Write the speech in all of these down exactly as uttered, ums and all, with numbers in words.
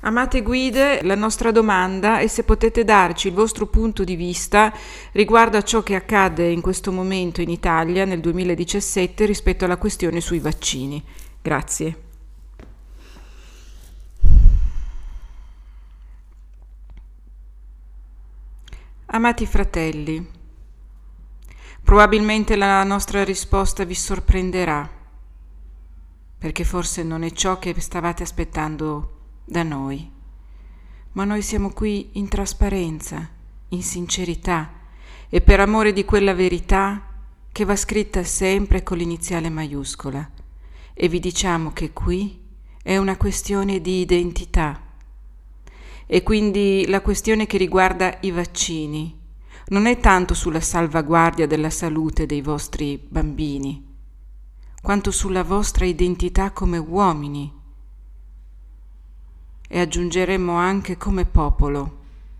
Amate guide, la nostra domanda è se potete darci il vostro punto di vista riguardo a ciò che accade in questo momento in Italia nel duemiladiciassette rispetto alla questione sui vaccini. Grazie. Amati fratelli, probabilmente la nostra risposta vi sorprenderà, perché forse non è ciò che stavate aspettando da noi, ma noi siamo qui in trasparenza, in sincerità e per amore di quella verità che va scritta sempre con l'iniziale maiuscola, e vi diciamo che qui è una questione di identità. E quindi la questione che riguarda i vaccini non è tanto sulla salvaguardia della salute dei vostri bambini, quanto sulla vostra identità come uomini, e aggiungeremo anche come popolo.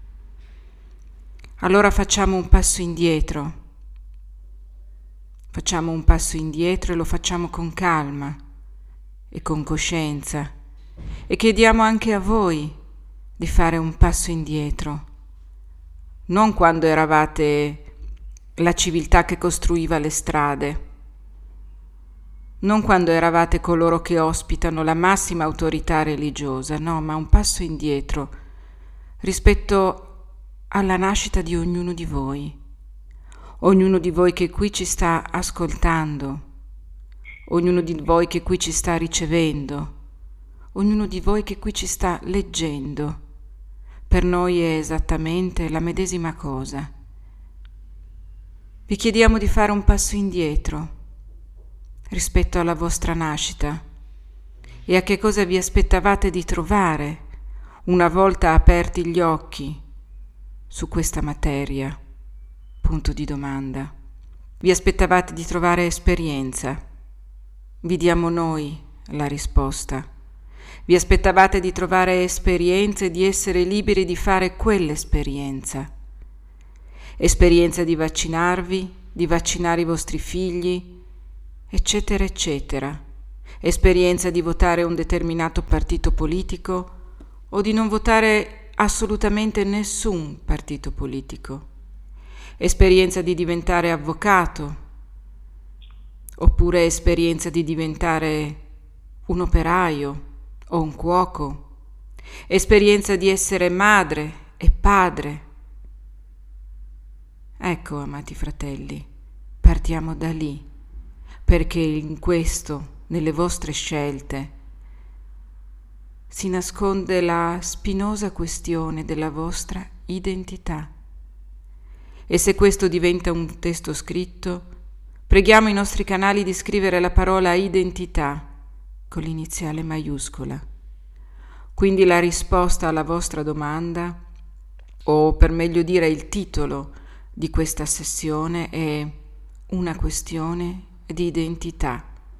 Allora facciamo un passo indietro, facciamo un passo indietro e lo facciamo con calma e con coscienza, e chiediamo anche a voi di fare un passo indietro, non quando eravate la civiltà che costruiva le strade, non quando eravate coloro che ospitano la massima autorità religiosa, no, ma un passo indietro rispetto alla nascita di ognuno di voi, ognuno di voi che qui ci sta ascoltando, ognuno di voi che qui ci sta ricevendo, ognuno di voi che qui ci sta leggendo. Per noi è esattamente la medesima cosa. Vi chiediamo di fare un passo indietro rispetto alla vostra nascita e a che cosa vi aspettavate di trovare una volta aperti gli occhi su questa materia. Punto di domanda. Vi aspettavate di trovare esperienza? Vi diamo noi la risposta. Vi aspettavate di trovare esperienze e di essere liberi di fare quell'esperienza. Esperienza di vaccinarvi, di vaccinare i vostri figli, eccetera, eccetera. Esperienza di votare un determinato partito politico o di non votare assolutamente nessun partito politico. Esperienza di diventare avvocato, oppure esperienza di diventare un operaio o un cuoco, esperienza di essere madre e padre. Ecco, amati fratelli, partiamo da lì, perché in questo, nelle vostre scelte, si nasconde la spinosa questione della vostra identità. E se questo diventa un testo scritto, preghiamo i nostri canali di scrivere la parola identità con l'iniziale maiuscola. Quindi la risposta alla vostra domanda, o per meglio dire il titolo di questa sessione, è una questione di identità.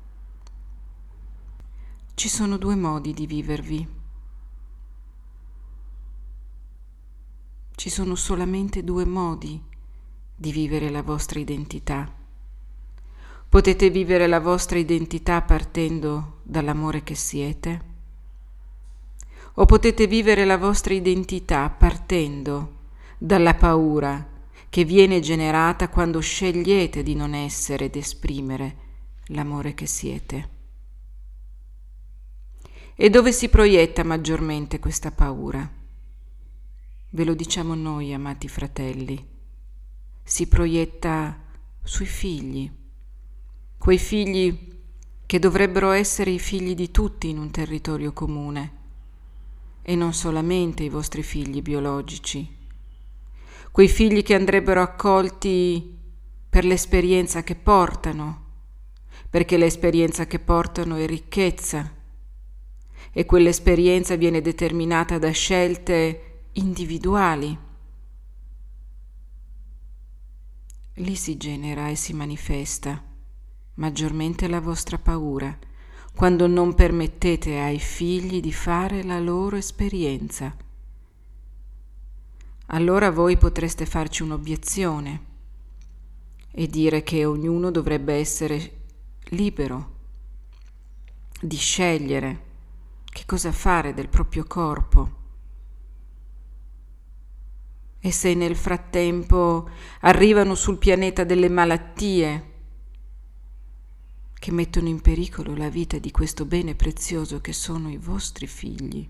Ci sono due modi di vivervi. Ci sono solamente due modi di vivere la vostra identità. Potete vivere la vostra identità partendo dall'amore che siete, o potete vivere la vostra identità partendo dalla paura che viene generata quando scegliete di non essere ed esprimere l'amore che siete. E dove si proietta maggiormente questa paura? Ve lo diciamo noi, amati fratelli. Si proietta sui figli, quei figli che dovrebbero essere i figli di tutti in un territorio comune, e non solamente i vostri figli biologici, quei figli che andrebbero accolti per l'esperienza che portano, perché l'esperienza che portano è ricchezza, e quell'esperienza viene determinata da scelte individuali. Lì si genera e si manifesta maggiormente la vostra paura, quando non permettete ai figli di fare la loro esperienza. Allora voi potreste farci un'obiezione e dire che ognuno dovrebbe essere libero di scegliere che cosa fare del proprio corpo. E se nel frattempo arrivano sul pianeta delle malattie che mettono in pericolo la vita di questo bene prezioso che sono i vostri figli.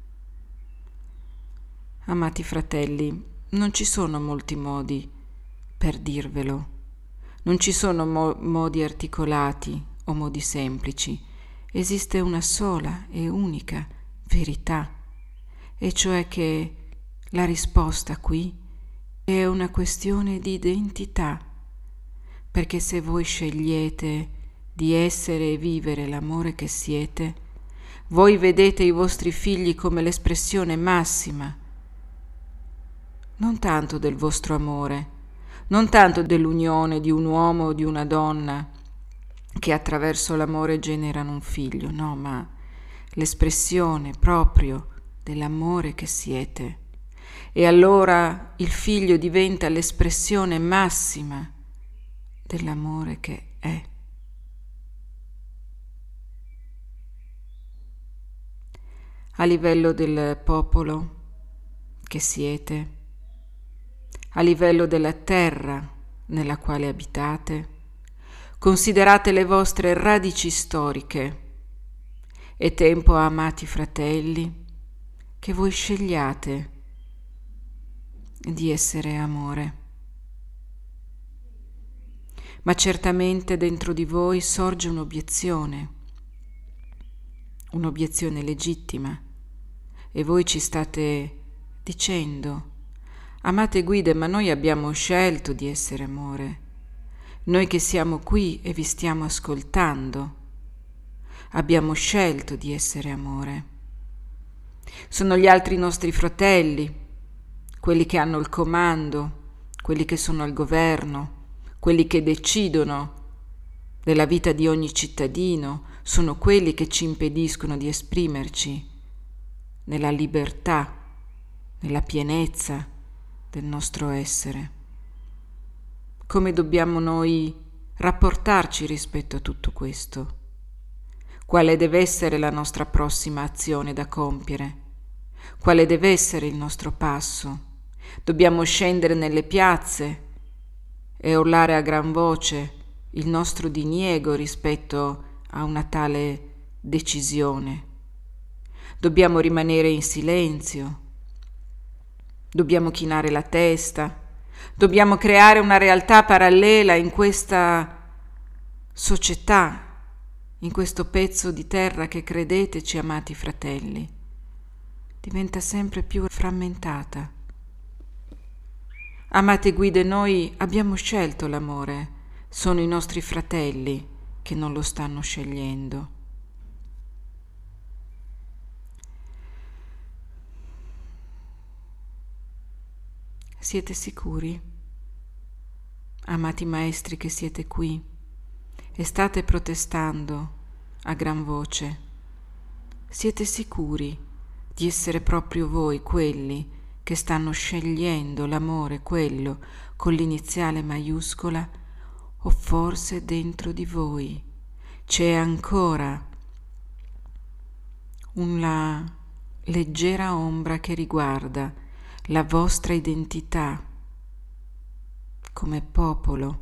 Amati fratelli, non ci sono molti modi per dirvelo, non ci sono mo- modi articolati o modi semplici, esiste una sola e unica verità, e cioè che la risposta qui è una questione di identità, perché se voi scegliete di essere e vivere l'amore che siete, voi vedete i vostri figli come l'espressione massima, non tanto del vostro amore, non tanto dell'unione di un uomo o di una donna che attraverso l'amore generano un figlio, no, ma l'espressione proprio dell'amore che siete. E allora il figlio diventa l'espressione massima dell'amore che è. A livello del popolo che siete, a livello della terra nella quale abitate, considerate le vostre radici storiche. È tempo, amati fratelli, che voi scegliate di essere amore. Ma certamente dentro di voi sorge un'obiezione, un'obiezione legittima, e voi ci state dicendo: amate guide, ma noi abbiamo scelto di essere amore. Noi che siamo qui e vi stiamo ascoltando, abbiamo scelto di essere amore. Sono gli altri nostri fratelli, quelli che hanno il comando, quelli che sono al governo, quelli che decidono della vita di ogni cittadino, sono quelli che ci impediscono di esprimerci nella libertà, nella pienezza del nostro essere. Come dobbiamo noi rapportarci rispetto a tutto questo? Quale deve essere la nostra prossima azione da compiere? Quale deve essere il nostro passo? Dobbiamo scendere nelle piazze e urlare a gran voce il nostro diniego rispetto a una tale decisione. Dobbiamo rimanere in silenzio. Dobbiamo chinare la testa. Dobbiamo creare una realtà parallela in questa società, in questo pezzo di terra che, credeteci, amati fratelli, diventa sempre più frammentata. Amate guide, noi abbiamo scelto l'amore, sono i nostri fratelli che non lo stanno scegliendo. Siete sicuri, amati maestri che siete qui e state protestando a gran voce? Siete sicuri di essere proprio voi quelli che stanno scegliendo l'amore, quello con l'iniziale maiuscola, o forse dentro di voi c'è ancora una leggera ombra che riguarda la vostra identità come popolo,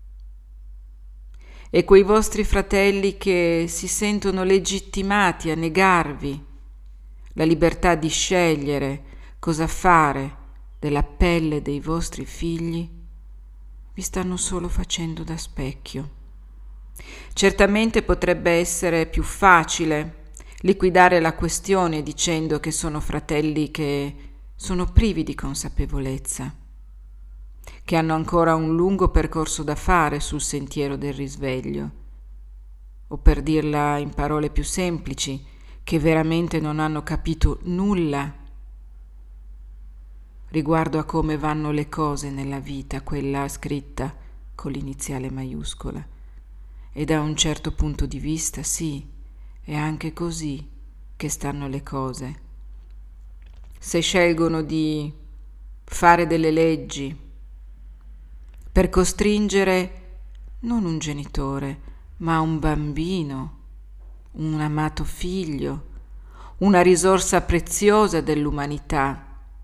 e quei vostri fratelli che si sentono legittimati a negarvi la libertà di scegliere cosa fare della pelle dei vostri figli, vi stanno solo facendo da specchio. Certamente potrebbe essere più facile liquidare la questione dicendo che sono fratelli che sono privi di consapevolezza, che hanno ancora un lungo percorso da fare sul sentiero del risveglio, o per dirla in parole più semplici, che veramente non hanno capito nulla riguardo a come vanno le cose nella vita, quella scritta con l'iniziale maiuscola. E da un certo punto di vista, sì, è anche così che stanno le cose. Se scelgono di fare delle leggi per costringere non un genitore, ma un bambino, un amato figlio, una risorsa preziosa dell'umanità,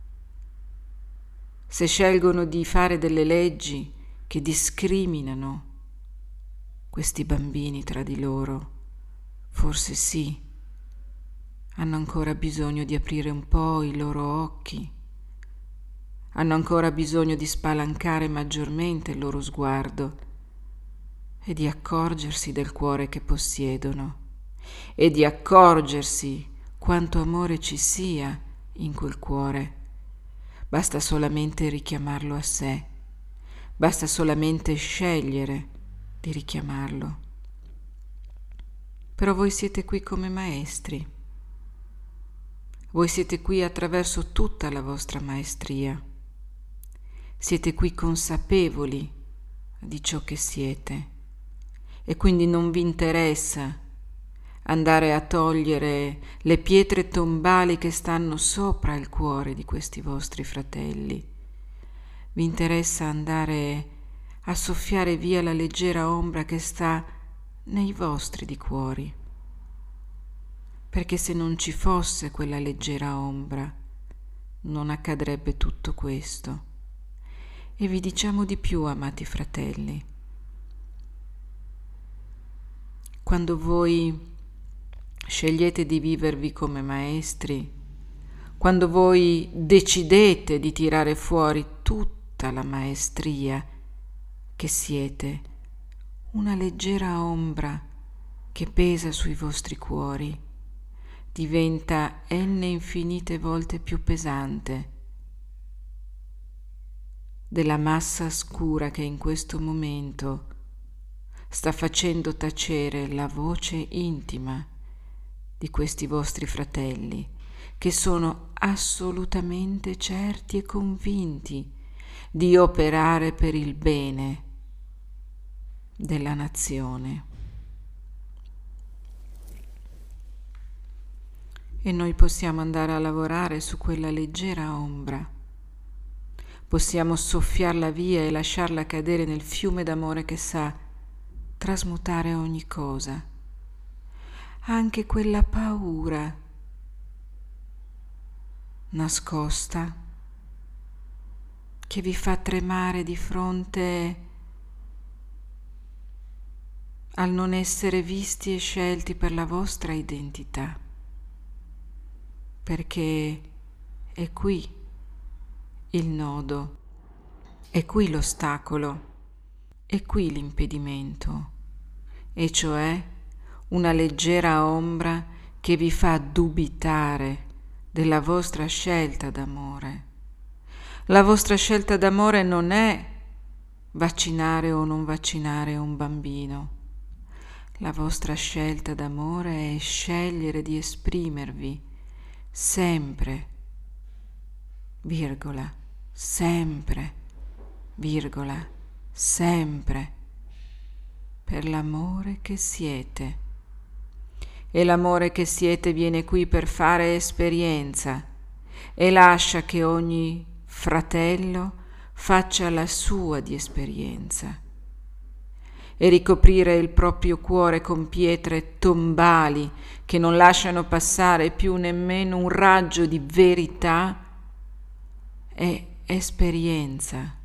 se scelgono di fare delle leggi che discriminano questi bambini tra di loro, forse sì, hanno ancora bisogno di aprire un po' i loro occhi, hanno ancora bisogno di spalancare maggiormente il loro sguardo e di accorgersi del cuore che possiedono e di accorgersi quanto amore ci sia in quel cuore. Basta solamente richiamarlo a sé, basta solamente scegliere di richiamarlo. Però voi siete qui come maestri, voi siete qui attraverso tutta la vostra maestria, siete qui consapevoli di ciò che siete e quindi non vi interessa andare a togliere le pietre tombali che stanno sopra il cuore di questi vostri fratelli. Vi interessa andare a soffiare via la leggera ombra che sta nei vostri di cuori. Perché se non ci fosse quella leggera ombra, non accadrebbe tutto questo. E vi diciamo di più, amati fratelli. Quando voi scegliete di vivervi come maestri, quando voi decidete di tirare fuori tutta la maestria che siete, una leggera ombra che pesa sui vostri cuori diventa n infinite volte più pesante della massa scura che in questo momento sta facendo tacere la voce intima di questi vostri fratelli, che sono assolutamente certi e convinti di operare per il bene della nazione. E noi possiamo andare a lavorare su quella leggera ombra, possiamo soffiarla via e lasciarla cadere nel fiume d'amore che sa trasmutare ogni cosa, anche quella paura nascosta che vi fa tremare di fronte al non essere visti e scelti per la vostra identità, perché è qui il nodo, è qui l'ostacolo, è qui l'impedimento, e cioè una leggera ombra che vi fa dubitare della vostra scelta d'amore. La vostra scelta d'amore non è vaccinare o non vaccinare un bambino. La vostra scelta d'amore è scegliere di esprimervi sempre, virgola, sempre, virgola, sempre, per l'amore che siete. E l'amore che siete viene qui per fare esperienza e lascia che ogni fratello faccia la sua di esperienza. E ricoprire il proprio cuore con pietre tombali che non lasciano passare più nemmeno un raggio di verità è esperienza.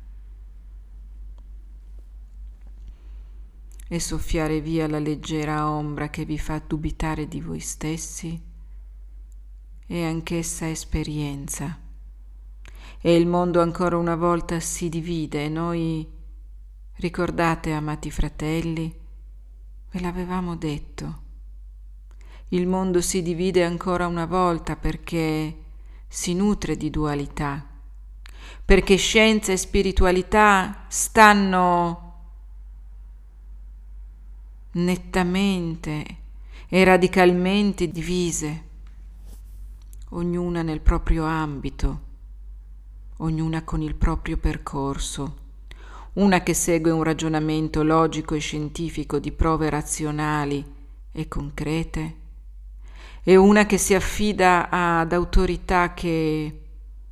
E soffiare via la leggera ombra che vi fa dubitare di voi stessi è anch'essa esperienza. E il mondo ancora una volta si divide e noi, ricordate, amati fratelli, ve l'avevamo detto, il mondo si divide ancora una volta perché si nutre di dualità, perché scienza e spiritualità stanno nettamente e radicalmente divise, ognuna nel proprio ambito, ognuna con il proprio percorso, una che segue un ragionamento logico e scientifico di prove razionali e concrete, e una che si affida ad autorità che,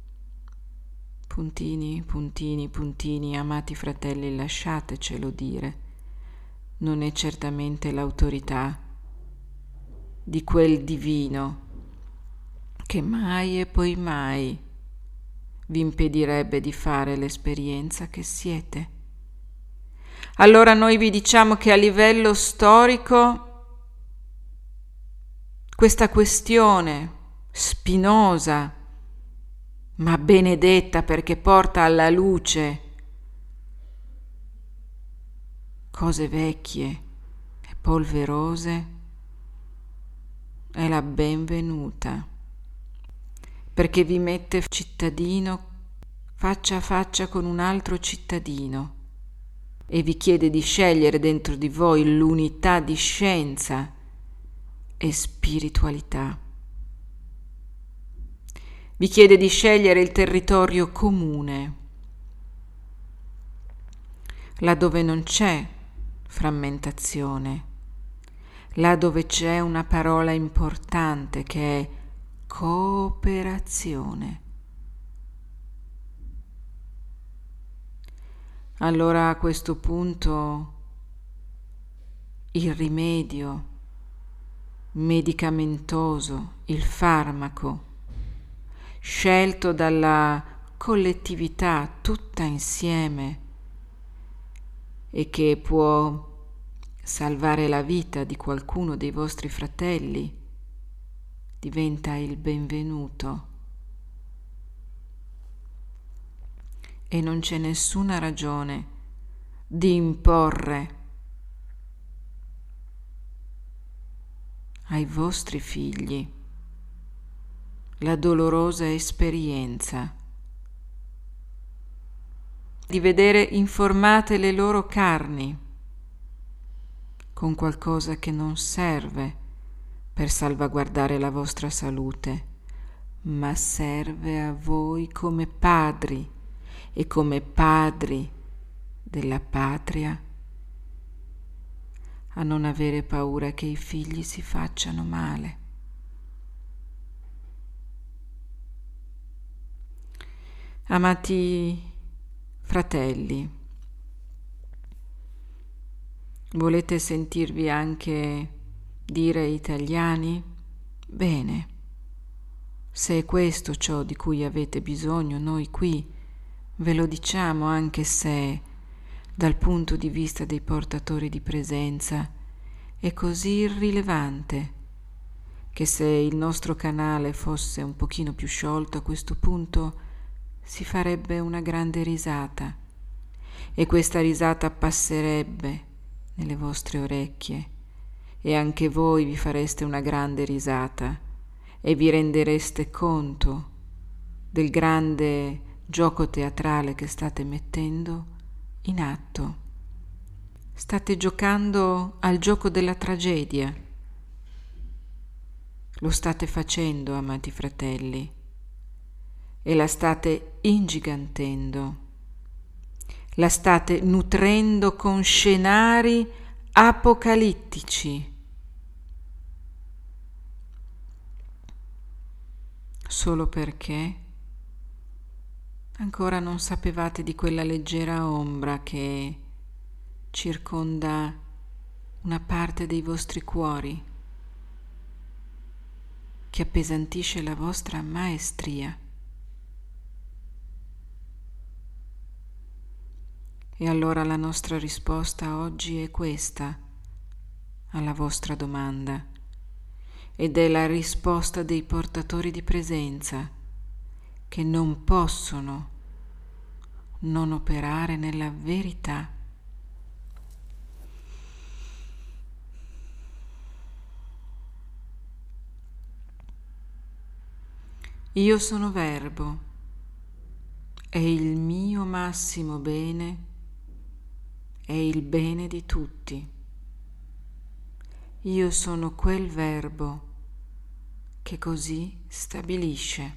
puntini, puntini, puntini, amati fratelli, lasciatecelo dire, non è certamente l'autorità di quel divino che mai e poi mai vi impedirebbe di fare l'esperienza che siete. Allora noi vi diciamo che a livello storico questa questione spinosa, ma benedetta perché porta alla luce cose vecchie e polverose, è la benvenuta, perché vi mette cittadino faccia a faccia con un altro cittadino e vi chiede di scegliere dentro di voi l'unità di scienza e spiritualità. Vi chiede di scegliere il territorio comune, laddove non c'è frammentazione, laddove c'è una parola importante che è cooperazione. Allora a questo punto il rimedio medicamentoso, il farmaco, scelto dalla collettività tutta insieme e che può salvare la vita di qualcuno dei vostri fratelli, diventa il benvenuto. E non c'è nessuna ragione di imporre ai vostri figli la dolorosa esperienza di vedere informate le loro carni con qualcosa che non serve per salvaguardare la vostra salute, ma serve a voi come padri e come padri della patria a non avere paura che i figli si facciano male. Amati fratelli, volete sentirvi anche dire italiani? Bene, se è questo ciò di cui avete bisogno, noi qui ve lo diciamo, anche se dal punto di vista dei portatori di presenza è così irrilevante che se il nostro canale fosse un pochino più sciolto a questo punto si farebbe una grande risata e questa risata passerebbe nelle vostre orecchie e anche voi vi fareste una grande risata e vi rendereste conto del grande gioco teatrale che state mettendo in atto. State giocando al gioco della tragedia. Lo state facendo, amati fratelli, e la state ingigantendo. La state nutrendo con scenari apocalittici. Solo perché ancora non sapevate di quella leggera ombra che circonda una parte dei vostri cuori, che appesantisce la vostra maestria. E allora la nostra risposta oggi è questa alla vostra domanda, ed è la risposta dei portatori di presenza che non possono non operare nella verità. Io sono Verbo e il mio massimo bene è il bene di tutti. Io sono quel Verbo che così stabilisce.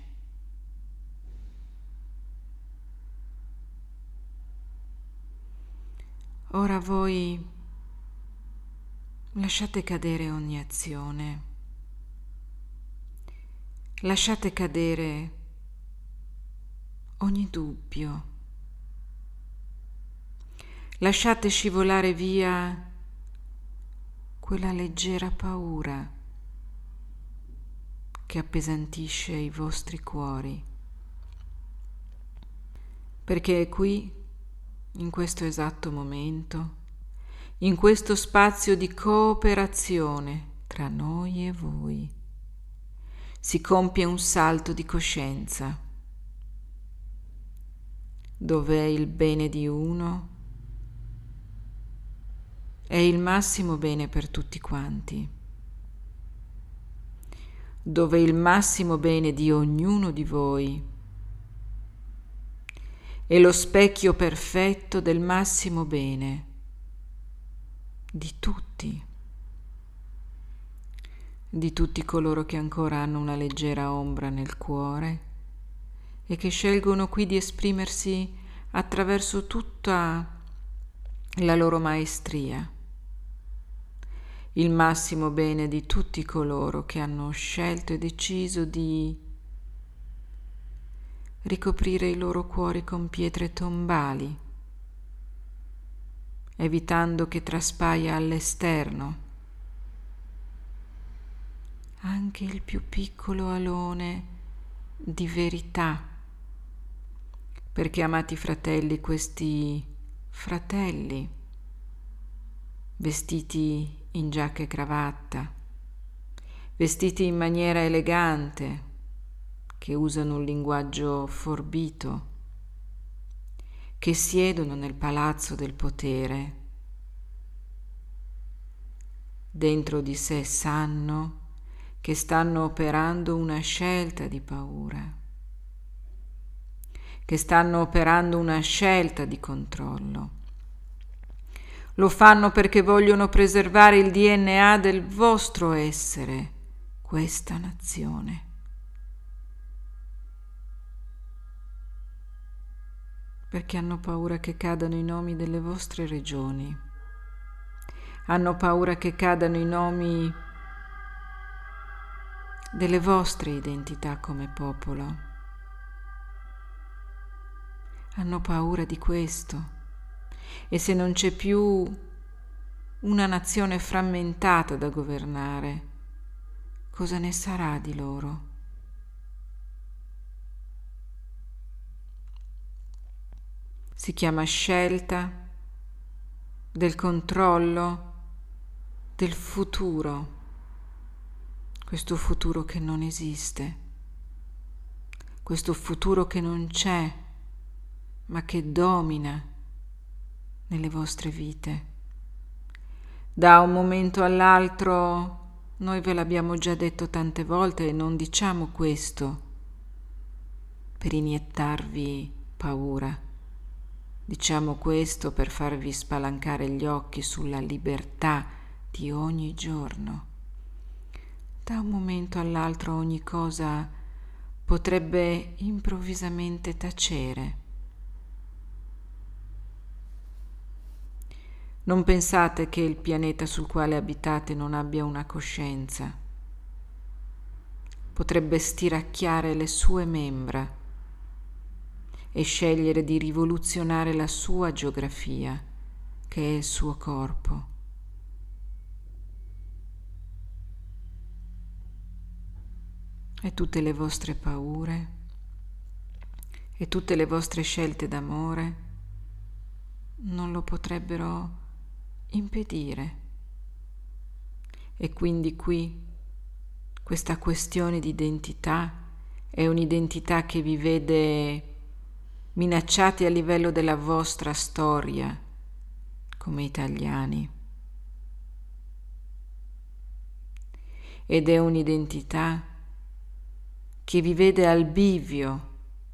Ora voi lasciate cadere ogni azione, lasciate cadere ogni dubbio, lasciate scivolare via quella leggera paura che appesantisce i vostri cuori, perché è qui, in questo esatto momento, in questo spazio di cooperazione tra noi e voi, si compie un salto di coscienza, dove il bene di uno è il massimo bene per tutti quanti, dove il massimo bene di ognuno di voi è lo specchio perfetto del massimo bene di tutti, di tutti coloro che ancora hanno una leggera ombra nel cuore e che scelgono qui di esprimersi attraverso tutta la loro maestria, il massimo bene di tutti coloro che hanno scelto e deciso di ricoprire i loro cuori con pietre tombali, evitando che traspaia all'esterno anche il più piccolo alone di verità, perché, amati fratelli, questi fratelli vestiti in giacca e cravatta, vestiti in maniera elegante, che usano un linguaggio forbito, che siedono nel palazzo del potere, dentro di sé sanno che stanno operando una scelta di paura, che stanno operando una scelta di controllo. Lo fanno perché vogliono preservare il D N A del vostro essere, questa nazione. Perché hanno paura che cadano i nomi delle vostre regioni, hanno paura che cadano i nomi delle vostre identità come popolo, hanno paura di questo. E se non c'è più una nazione frammentata da governare, cosa ne sarà di loro? Si chiama scelta del controllo del futuro, questo futuro che non esiste, questo futuro che non c'è, ma che domina nelle vostre vite. Da un momento all'altro, noi ve l'abbiamo già detto tante volte e non diciamo questo per iniettarvi paura. Diciamo questo per farvi spalancare gli occhi sulla libertà di ogni giorno. Da un momento all'altro ogni cosa potrebbe improvvisamente tacere. Non pensate che il pianeta sul quale abitate non abbia una coscienza. Potrebbe stiracchiare le sue membra e scegliere di rivoluzionare la sua geografia, che è il suo corpo. E tutte le vostre paure e tutte le vostre scelte d'amore non lo potrebbero impedire. E quindi qui questa questione di identità è un'identità che vi vede minacciati a livello della vostra storia come italiani, ed è un'identità che vi vede al bivio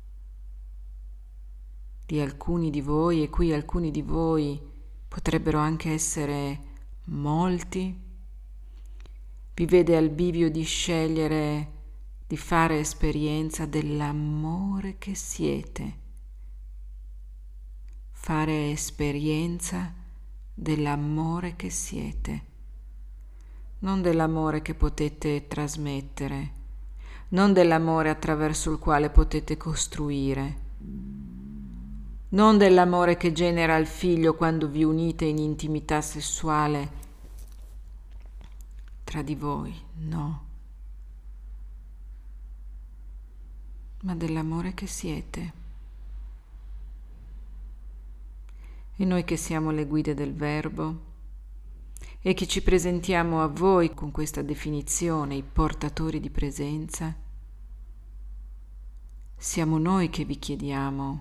di alcuni di voi, e qui alcuni di voi potrebbero anche essere molti. Vi vede al bivio di scegliere di fare esperienza dell'amore che siete, fare esperienza dell'amore che siete, non dell'amore che potete trasmettere, non dell'amore attraverso il quale potete costruire, non dell'amore che genera il figlio quando vi unite in intimità sessuale tra di voi, no. ma dell'amore che siete. E noi che siamo le guide del Verbo e che ci presentiamo a voi con questa definizione, i portatori di presenza, siamo noi che vi chiediamo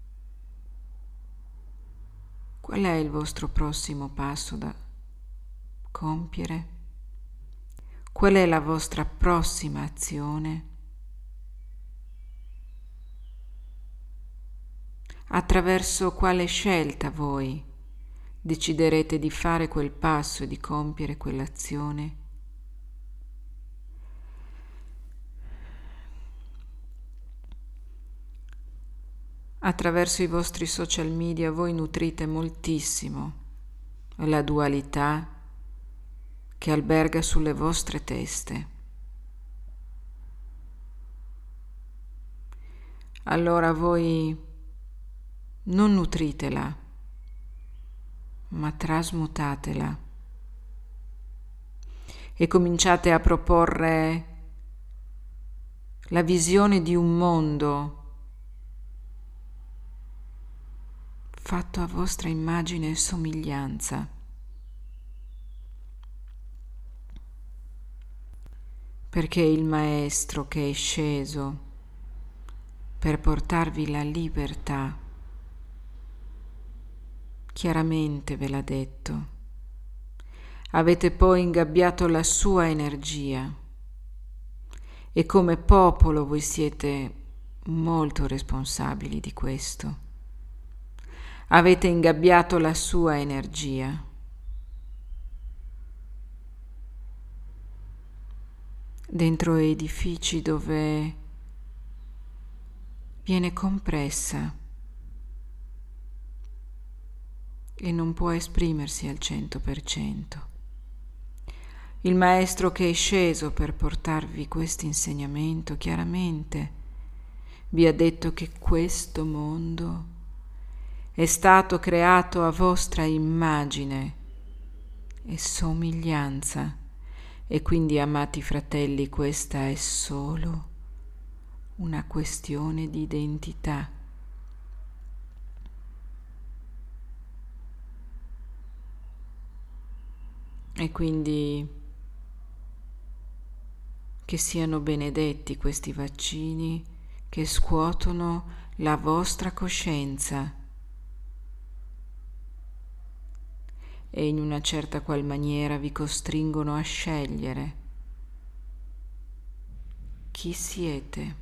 qual è il vostro prossimo passo da compiere, qual è la vostra prossima azione, attraverso quale scelta voi deciderete di fare quel passo e di compiere quell'azione. Attraverso i vostri social media voi nutrite moltissimo la dualità che alberga sulle vostre teste. Allora voi non nutritela, ma trasmutatela e cominciate a proporre la visione di un mondo fatto a vostra immagine e somiglianza. Perché il Maestro che è sceso per portarvi la libertà chiaramente ve l'ha detto. Avete poi ingabbiato la sua energia e come popolo voi siete molto responsabili di questo. Avete ingabbiato la sua energia. Dentro edifici dove viene compressa e non può esprimersi al cento per cento. Il Maestro che è sceso per portarvi questo insegnamento chiaramente vi ha detto che questo mondo è stato creato a vostra immagine e somiglianza e quindi, amati fratelli, questa è solo una questione di identità. E quindi che siano benedetti questi vaccini che scuotono la vostra coscienza e in una certa qual maniera vi costringono a scegliere chi siete.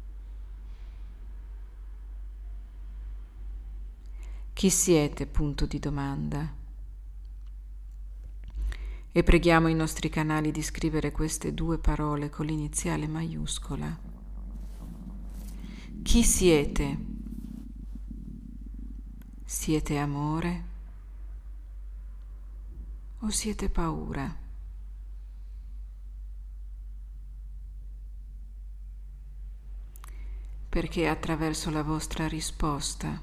Chi siete? Punto di domanda. E preghiamo i nostri canali di scrivere queste due parole con l'iniziale maiuscola. Chi siete? Siete amore o siete paura? Perché attraverso la vostra risposta,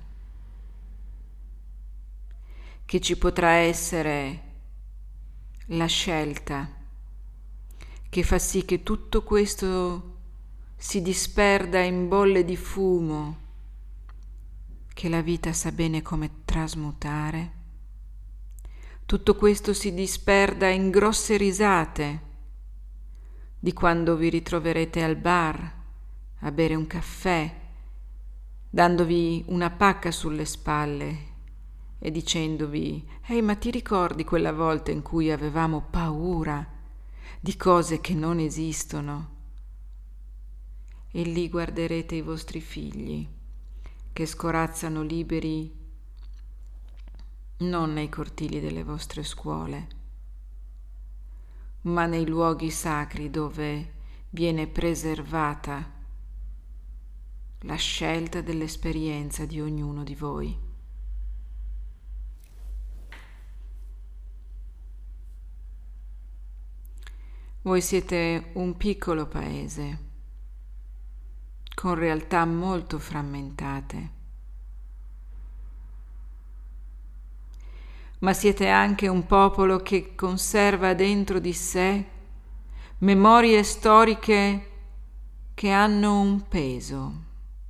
che ci potrà essere la scelta che fa sì che tutto questo si disperda in bolle di fumo, che la vita sa bene come trasmutare, tutto questo si disperda in grosse risate di quando vi ritroverete al bar a bere un caffè, dandovi una pacca sulle spalle e dicendovi: «Ehi, ma ti ricordi quella volta in cui avevamo paura di cose che non esistono?» E lì guarderete i vostri figli che scorazzano liberi non nei cortili delle vostre scuole, ma nei luoghi sacri dove viene preservata la scelta dell'esperienza di ognuno di voi. Voi siete un piccolo paese con realtà molto frammentate, ma siete anche un popolo che conserva dentro di sé memorie storiche che hanno un peso.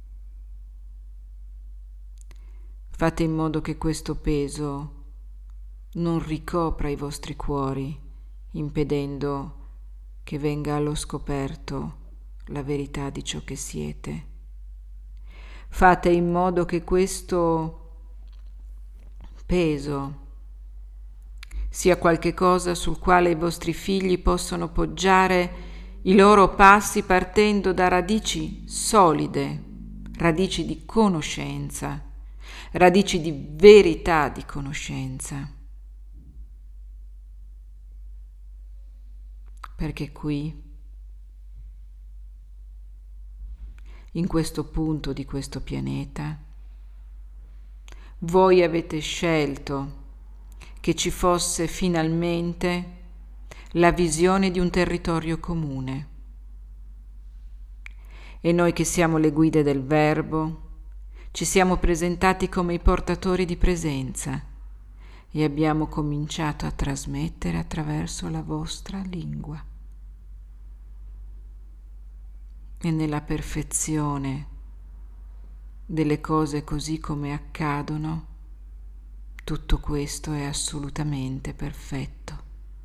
Fate in modo che questo peso non ricopra i vostri cuori, impedendo che venga allo scoperto la verità di ciò che siete. Fate in modo che questo peso sia qualche cosa sul quale i vostri figli possono poggiare i loro passi partendo da radici solide, radici di conoscenza, radici di verità di conoscenza. Perché qui, in questo punto di questo pianeta, voi avete scelto che ci fosse finalmente la visione di un territorio comune. E noi che siamo le guide del Verbo, ci siamo presentati come i portatori di presenza e abbiamo cominciato a trasmettere attraverso la vostra lingua. E nella perfezione delle cose così come accadono, tutto questo è assolutamente perfetto.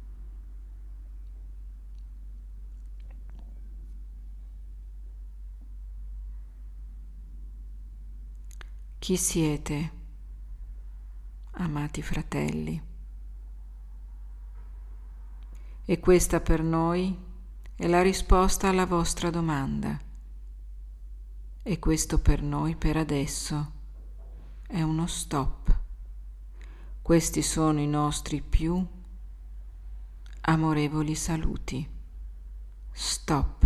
Chi siete, amati fratelli? E questa per noi è la risposta alla vostra domanda. E questo per noi, per adesso, è uno stop. Questi sono i nostri più amorevoli saluti. Stop.